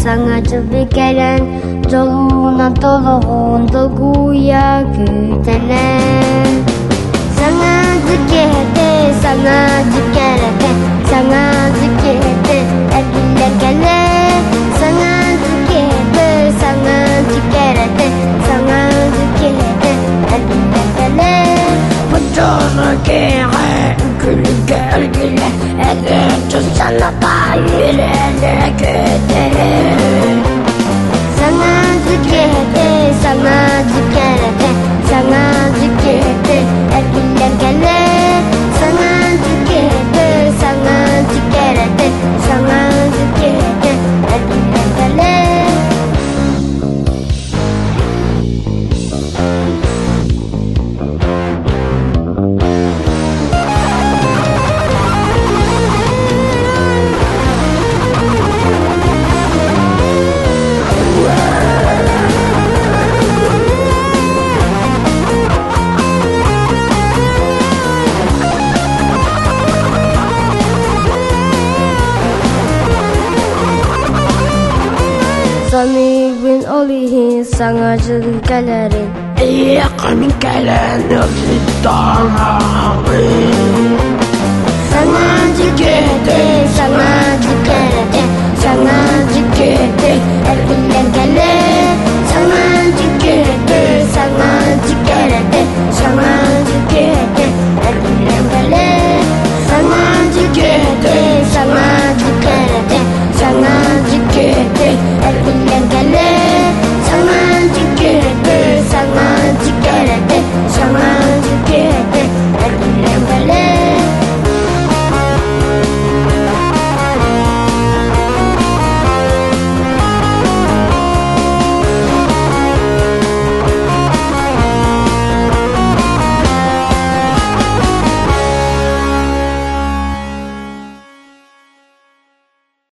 Sengaja pikiran Joluna tolong Dogu ya gütelen Sengaja kete Sengaja kerete Sengaja kete Ergiler gele Sengaja kete Sengaja kerete Sengaja kete Ergiler gele Bıcana kere Gülge ergile Eder sana bayirene kötele Sengaja kete Sengaja kerete Sengaja kete Ergiler gele Sengaja kete Sengaja kerete Sengaja kete Ergiler gele Sani bin olihin Sengaja gelerin Yakın gelen öksüdana Sengaja kete Sengaja kerete Sengaja kete Ergiler gele